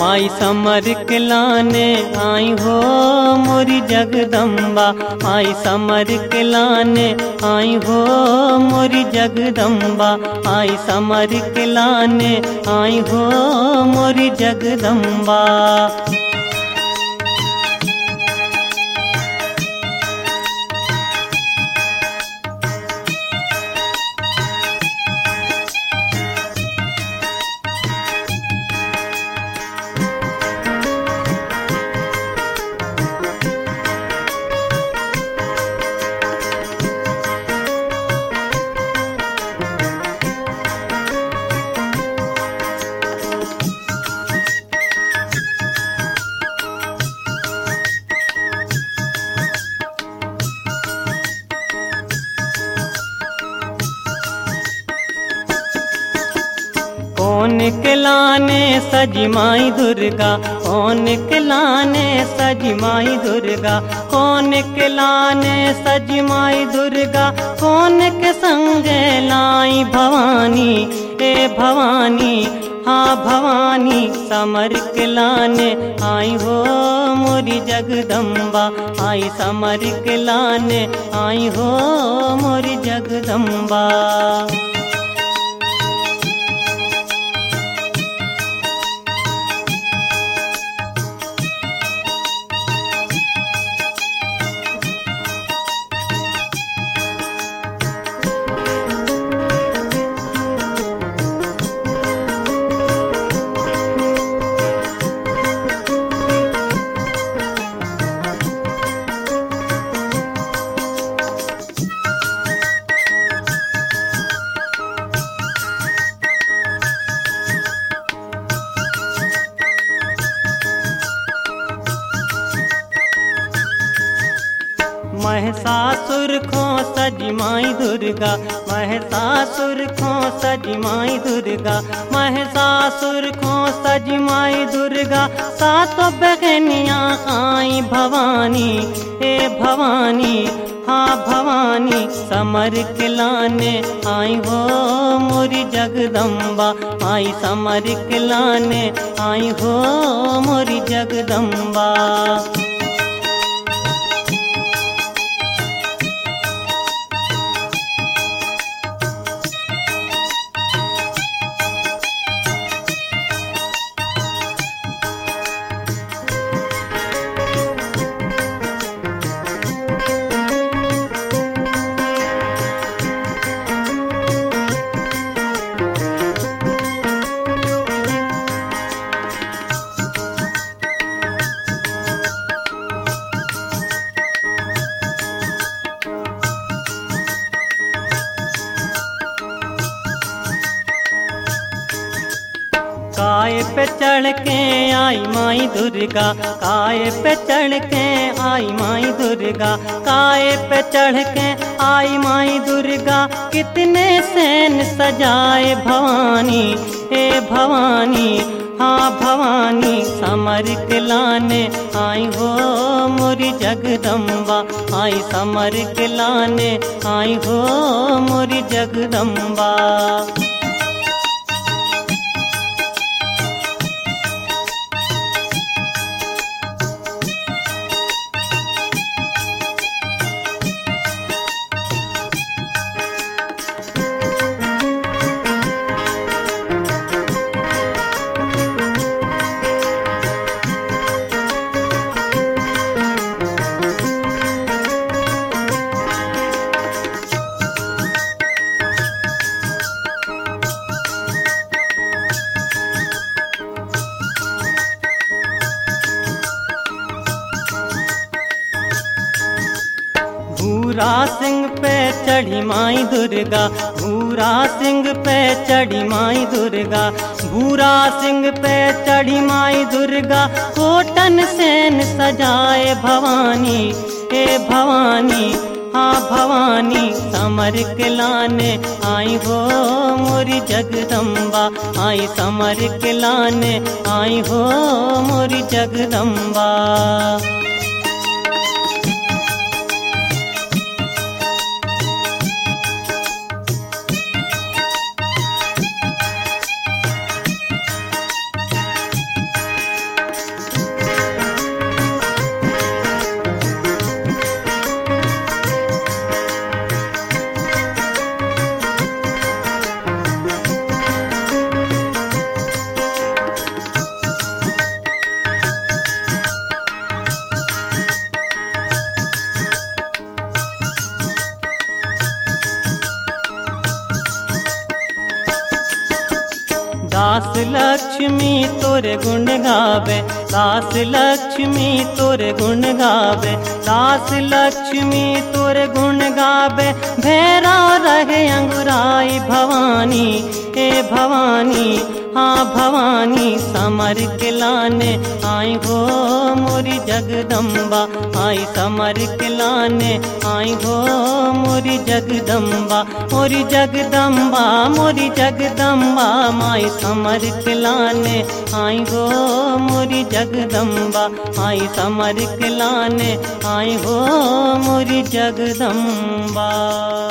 माई समर के लाने आई हो मोरी जगदम्बा। माई समर के लाने आई हो मोरी जगदम्बा। आई समर के लाने आई हो मोरी जगदम्बा। कौन के लाने सजी माई दुर्गा। कौन के लाने सजी माई दुर्गा। कौन के लाने सजी माई दुर्गा। कौन के संगे लाई भवानी ए भवानी। हाँ भवानी समर के लाने आई हो मोरी जगदम्बा। आई समर के लाने आई हो मोरी जगदम्बा। महिषासुर खो सजी माई दुर्गा। महिषासुर खो सजी माई दुर्गा। महिषासुर खो सजी माई दुर्गा। सातों बहनियाँ आई भवानी ए भवानी। हाँ भवानी समर के लाने आई हो मोरी जगदम्बा। आई समर के लाने आई हो मोरी जगदम्बा। काय पे चढ़ के आई माई दुर्गा। काय पे चढ़ के आई माई दुर्गा। काय पे चढ़ के आई माई दुर्गा। कितने सैन सजाए भवानी ए भवानी। हाँ भवानी समर के लाने आई हो मोरी जगदम्बा। आई समर के लाने आई हो मोरी जगदम्बा। भूरा सिंह पे चढ़ी माई दुर्गा। भूरा सिंह पे चढ़ी माई दुर्गा। भूरा सिंह पे चढ़ी माई दुर्गा। कोटन सेन सजाए भवानी ए भवानी। हाँ भवानी समर के लाने आई हो मोरी जगदम्बा। आई समर के लाने आई हो मोरी जगदम्बा। दास लक्ष्मी तोरे गुण गावे, दास लक्ष्मी तोरे गुण गावे, दास लक्ष्मी तोरे गुण गावे। भैरा रहे अंगुराई भवानी, हे भवानी हाँ भवानी समर के लाने आई हो मोरी जगदम्बा, आई समर के लाने आई हो मोरी जगदम्बा, मोरी जगदम्बा मोरी जगदम्बा माई समर के लाने आई हो मोरी जगदम्बा, आई समर के लाने आई हो मोरी जगदम्बा।